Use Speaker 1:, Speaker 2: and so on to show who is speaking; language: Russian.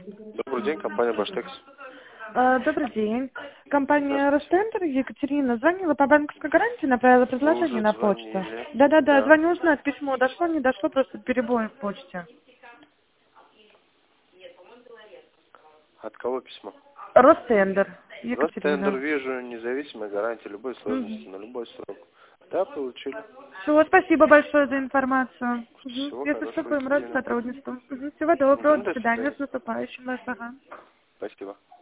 Speaker 1: Добрый день, компания Баштекс.
Speaker 2: Добрый день. Компания Ростендер, Екатерина, звонила по банковской гарантии, направила
Speaker 1: Вы
Speaker 2: предложение
Speaker 1: уже
Speaker 2: на почту.
Speaker 1: звонили.
Speaker 2: Да-да-да,
Speaker 1: Да.
Speaker 2: звоню узнать, письмо дошло, не дошло, просто перебой в почте.
Speaker 1: От кого письмо?
Speaker 2: Ростендер,
Speaker 1: Ростендер,
Speaker 2: Екатерина.
Speaker 1: вижу, независимая гарантия любой сложности, на любой срок. Да, получили.
Speaker 2: Все, спасибо большое за информацию.
Speaker 1: Всего
Speaker 2: Если что,
Speaker 1: хорошего,
Speaker 2: будем рады
Speaker 1: Екатерина.
Speaker 2: сотрудничеству. Всего доброго, до
Speaker 1: До
Speaker 2: свидания,
Speaker 1: свидания.
Speaker 2: с наступающим вас. Ага.
Speaker 1: Спасибо.